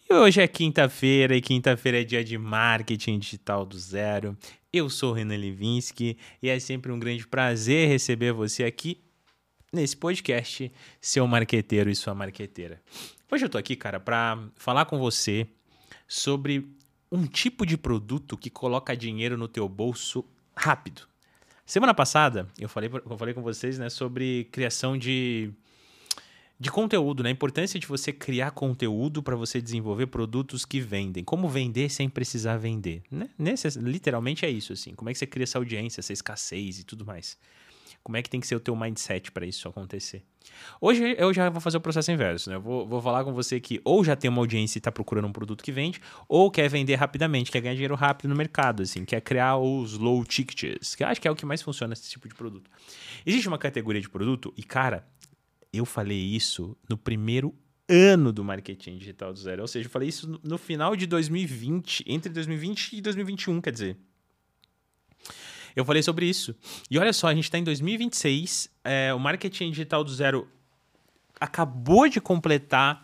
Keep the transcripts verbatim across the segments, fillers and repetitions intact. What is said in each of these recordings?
E hoje é quinta-feira e quinta-feira é dia de marketing digital do zero. Eu sou o Renan Levinsky e é sempre um grande prazer receber você aqui nesse podcast, seu marqueteiro e sua marqueteira. Hoje eu tô aqui, cara, para falar com você sobre um tipo de produto que coloca dinheiro no teu bolso rápido. Semana passada eu falei, eu falei com vocês, né, sobre criação de De conteúdo, né? A importância de você criar conteúdo para você desenvolver produtos que vendem. Como vender sem precisar vender, né? Nesse, literalmente é isso, assim. Como é que você cria essa audiência, essa escassez e tudo mais. Como é que tem que ser o teu mindset para isso acontecer. Hoje eu já vou fazer o processo inverso, né? Eu vou, vou falar com você que ou já tem uma audiência e está procurando um produto que vende, ou quer vender rapidamente, quer ganhar dinheiro rápido no mercado, assim, quer criar os low tickets, que eu acho que é o que mais funciona nesse tipo de produto. Existe uma categoria de produto e, cara, eu falei isso no primeiro ano do marketing digital do zero. Ou seja, eu falei isso no final de dois mil e vinte, entre dois mil e vinte e dois mil e vinte e um, quer dizer. Eu falei sobre isso. E olha só, a gente está em dois mil e vinte e seis, é, o marketing digital do zero acabou de completar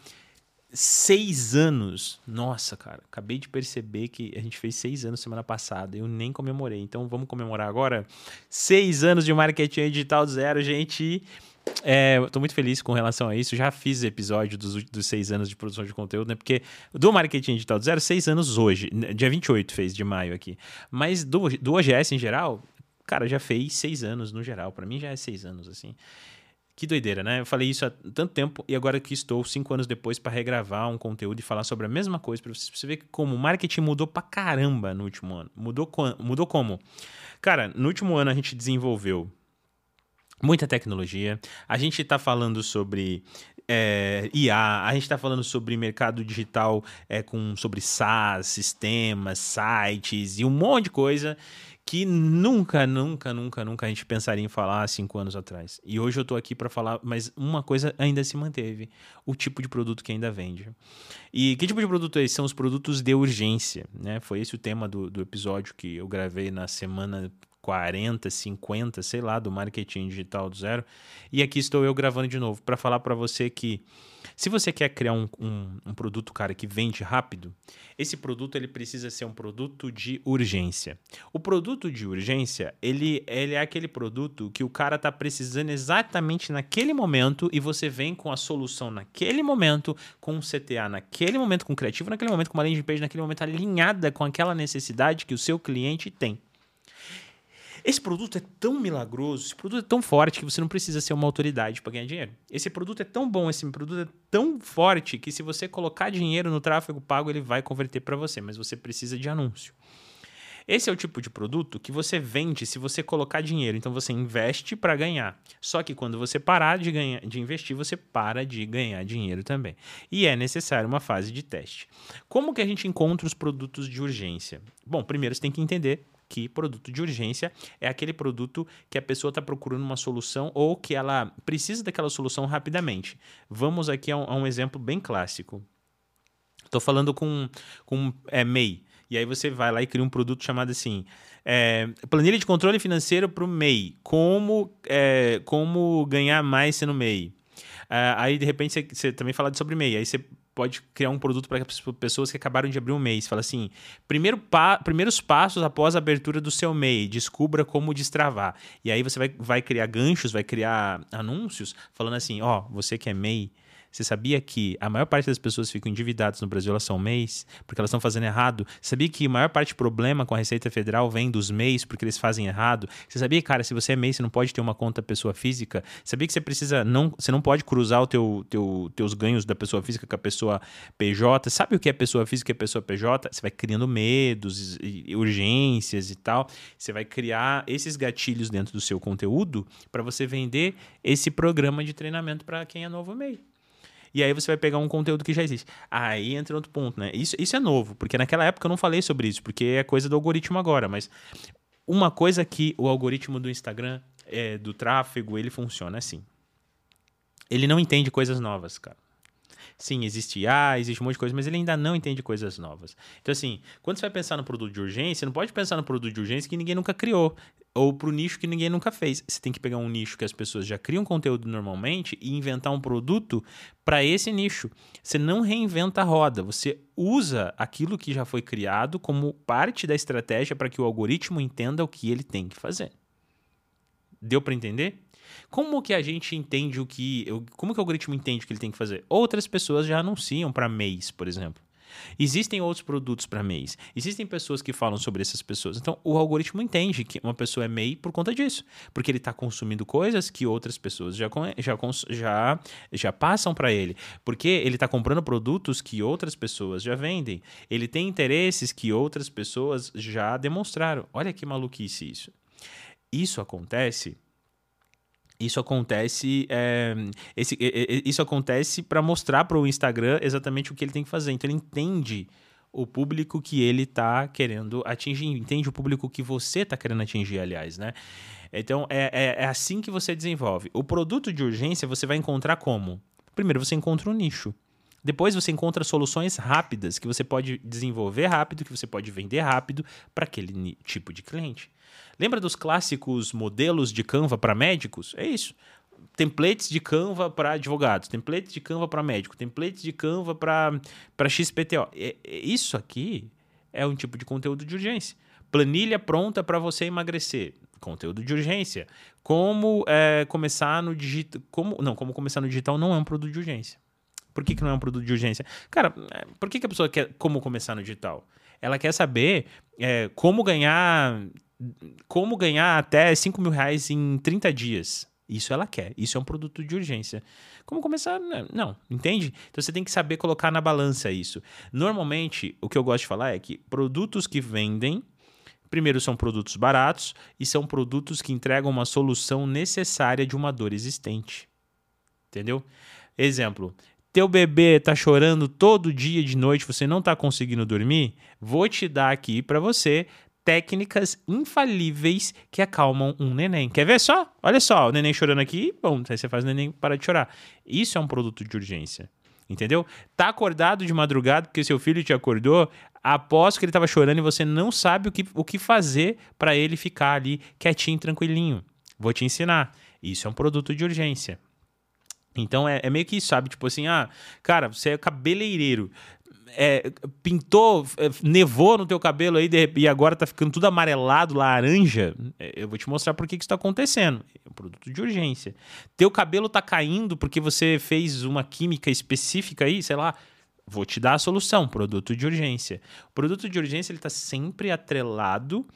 seis anos. Nossa, cara, acabei de perceber que a gente fez seis anos semana passada. Eu nem comemorei. Então vamos comemorar agora? Seis anos de marketing digital do zero, gente. É, eu tô muito feliz com relação a isso. Já fiz episódio dos, dos seis anos de produção de conteúdo, né? Porque do marketing digital do zero, seis anos hoje. Dia vinte e oito fez de maio aqui. Mas do, do O G S em geral, cara, já fez seis anos no geral. Pra mim já é seis anos, assim. Que doideira, né? Eu falei isso há tanto tempo e agora que estou cinco anos depois para regravar um conteúdo e falar sobre a mesma coisa para você, pra você ver como o marketing mudou pra caramba no último ano. Mudou, mudou como? Cara, no último ano a gente desenvolveu muita tecnologia, a gente está falando sobre é, I A, a gente está falando sobre mercado digital, é, com, sobre SaaS, sistemas, sites e um monte de coisa que nunca, nunca, nunca, nunca a gente pensaria em falar há cinco anos atrás. E hoje eu estou aqui para falar, mas uma coisa ainda se manteve, o tipo de produto que ainda vende. E que tipo de produto é esse? São os produtos de urgência, né? Foi esse o tema do, do episódio que eu gravei na semana quarenta, cinquenta, sei lá, do marketing digital do zero. E aqui estou eu gravando de novo para falar para você que se você quer criar um, um, um produto, cara, que vende rápido, esse produto ele precisa ser um produto de urgência. O produto de urgência, ele, ele é aquele produto que o cara tá precisando exatamente naquele momento e você vem com a solução naquele momento, com um C T A naquele momento, com um criativo naquele momento, com uma landing page naquele momento alinhada com aquela necessidade que o seu cliente tem. Esse produto é tão milagroso, esse produto é tão forte que você não precisa ser uma autoridade para ganhar dinheiro. Esse produto é tão bom, esse produto é tão forte que se você colocar dinheiro no tráfego pago, ele vai converter para você, mas você precisa de anúncio. Esse é o tipo de produto que você vende se você colocar dinheiro. Então você investe para ganhar. Só que quando você parar de, ganhar, de investir, você para de ganhar dinheiro também. E é necessário uma fase de teste. Como que a gente encontra os produtos de urgência? Bom, primeiro você tem que entender que produto de urgência é aquele produto que a pessoa está procurando uma solução ou que ela precisa daquela solução rapidamente. Vamos aqui a um, a um exemplo bem clássico. Estou falando com, com é, M E I. E aí você vai lá e cria um produto chamado assim, é, planilha de controle financeiro para o M E I. Como, é, como ganhar mais sendo M E I. Uh, aí, de repente, você, você também fala sobre M E I. Aí você pode criar um produto para pessoas que acabaram de abrir um mês. Fala assim, primeiro pa- primeiros passos após a abertura do seu M E I. Descubra como destravar. E aí você vai, vai criar ganchos, vai criar anúncios falando assim, ó, oh, você que é M E I, você sabia que a maior parte das pessoas que ficam endividadas no Brasil, elas são M E Is, porque elas estão fazendo errado? Sabia que a maior parte do problema com a Receita Federal vem dos M E Is, porque eles fazem errado? Você sabia, cara, se você é M E I, você não pode ter uma conta pessoa física? Sabia que você precisa, não, você não pode cruzar os teu, teu, teus ganhos da pessoa física com a pessoa P J? Sabe o que é pessoa física e pessoa P J? Você vai criando medos, e urgências e tal. Você vai criar esses gatilhos dentro do seu conteúdo para você vender esse programa de treinamento para quem é novo M E I. E aí você vai pegar um conteúdo que já existe. Aí entra outro ponto, né? Isso, isso é novo, porque naquela época eu não falei sobre isso, porque é coisa do algoritmo agora. Mas uma coisa que o algoritmo do Instagram, é, do tráfego, ele funciona assim. Ele não entende coisas novas, cara. Sim, existe I A, existe um monte de coisa, mas ele ainda não entende coisas novas. Então, assim, quando você vai pensar no produto de urgência, você não pode pensar no produto de urgência que ninguém nunca criou, ou pro nicho que ninguém nunca fez. Você tem que pegar um nicho que as pessoas já criam conteúdo normalmente e inventar um produto para esse nicho. Você não reinventa a roda, você usa aquilo que já foi criado como parte da estratégia para que o algoritmo entenda o que ele tem que fazer. Deu para entender? Como que a gente entende o que... Como que o algoritmo entende o que ele tem que fazer? Outras pessoas já anunciam para mês, por exemplo. Existem outros produtos para mês. Existem pessoas que falam sobre essas pessoas. Então, o algoritmo entende que uma pessoa é M E I por conta disso. Porque ele está consumindo coisas que outras pessoas já, já, já, já passam para ele. Porque ele está comprando produtos que outras pessoas já vendem. Ele tem interesses que outras pessoas já demonstraram. Olha que maluquice isso. Isso acontece... Isso acontece, é, esse, isso acontece para mostrar para o Instagram exatamente o que ele tem que fazer. Então, ele entende o público que ele está querendo atingir, entende o público que você está querendo atingir, aliás, né? Então, é, é, é assim que você desenvolve. O produto de urgência você vai encontrar como? Primeiro, você encontra um nicho. Depois você encontra soluções rápidas que você pode desenvolver rápido, que você pode vender rápido para aquele tipo de cliente. Lembra dos clássicos modelos de Canva para médicos? É isso. Templates de Canva para advogados, templates de Canva para médico, templates de Canva para X P T O. Isso aqui é um tipo de conteúdo de urgência. Planilha pronta para você emagrecer. Conteúdo de urgência. Como é, começar no digital... Como, não, como começar no digital não é um produto de urgência. Por que, que não é um produto de urgência? Cara, por que, que a pessoa quer como começar no digital? Ela quer saber é, como ganhar... Como ganhar até cinco mil reais em trinta dias. Isso ela quer. Isso é um produto de urgência. Como começar? Não, entende? Então você tem que saber colocar na balança isso. Normalmente, o que eu gosto de falar é que produtos que vendem, primeiro, são produtos baratos e são produtos que entregam uma solução necessária de uma dor existente. Entendeu? Exemplo. Teu bebê tá chorando todo dia de noite, você não tá conseguindo dormir? Vou te dar aqui para você técnicas infalíveis que acalmam um neném. Quer ver só? Olha só, o neném chorando aqui, bom, aí você faz o neném parar de chorar. Isso é um produto de urgência, entendeu? Tá acordado de madrugada porque seu filho te acordou, após que ele tava chorando e você não sabe o que, o que fazer para ele ficar ali quietinho, tranquilinho. Vou te ensinar. Isso é um produto de urgência. Então é, é meio que isso, sabe? Tipo assim, ah, cara, você é cabeleireiro. É, pintou, é, nevou no teu cabelo aí de, e agora tá ficando tudo amarelado, laranja, eu vou te mostrar por que que isso tá acontecendo. É um produto de urgência. Teu cabelo tá caindo porque você fez uma química específica aí, sei lá, vou te dar a solução, produto de urgência. O produto de urgência ele tá sempre atrelado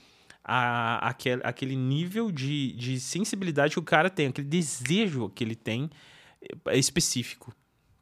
a, a, aquele, aquele nível de, de sensibilidade que o cara tem, aquele desejo que ele tem específico.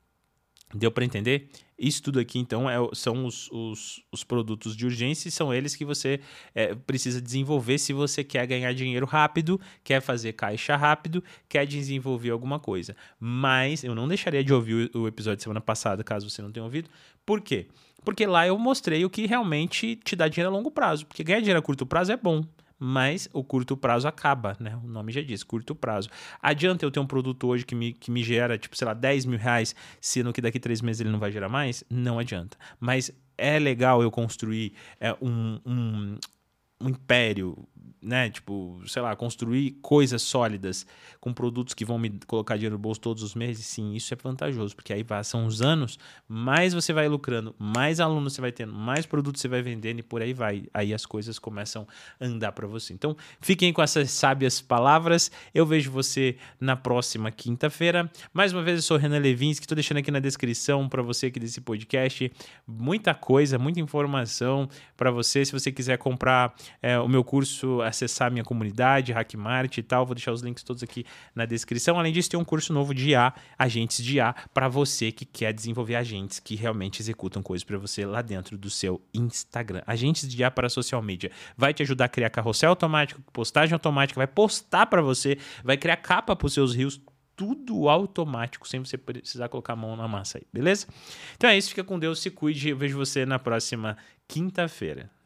Deu para entender? Isso tudo aqui, então, é, são os, os, os produtos de urgência e são eles que você é, precisa desenvolver se você quer ganhar dinheiro rápido, quer fazer caixa rápido, quer desenvolver alguma coisa. Mas eu não deixaria de ouvir o, o episódio de semana passada, caso você não tenha ouvido. Por quê? Porque lá eu mostrei o que realmente te dá dinheiro a longo prazo. Porque ganhar dinheiro a curto prazo é bom, mas o curto prazo acaba, né? O nome já diz, curto prazo. Adianta eu ter um produto hoje que me, que me gera, tipo, sei lá, dez mil reais, sendo que daqui três meses ele não vai gerar mais? Não adianta. Mas é legal eu construir é, um, um, um império, né? Tipo, sei lá, construir coisas sólidas com produtos que vão me colocar dinheiro no bolso todos os meses. Sim, isso é vantajoso, porque aí passam os anos, mais você vai lucrando, mais alunos você vai tendo, mais produtos você vai vendendo e por aí vai. Aí as coisas começam a andar para você. Então, fiquem com essas sábias palavras. Eu vejo você na próxima quinta-feira. Mais uma vez, eu sou o Renan Levinsky, estou deixando aqui na descrição para você aqui desse podcast muita coisa, muita informação para você. Se você quiser comprar é, o meu curso, acessar a minha comunidade, Hackmart e tal, vou deixar os links todos aqui na descrição. Além disso, tem um curso novo de I A, agentes de I A, para você que quer desenvolver agentes que realmente executam coisas para você lá dentro do seu Instagram. Agentes de I A para social media. Vai te ajudar a criar carrossel automático, postagem automática, vai postar para você, vai criar capa para os seus reels, tudo automático, sem você precisar colocar a mão na massa aí, beleza? Então é isso, fica com Deus, se cuide, eu vejo você na próxima quinta-feira.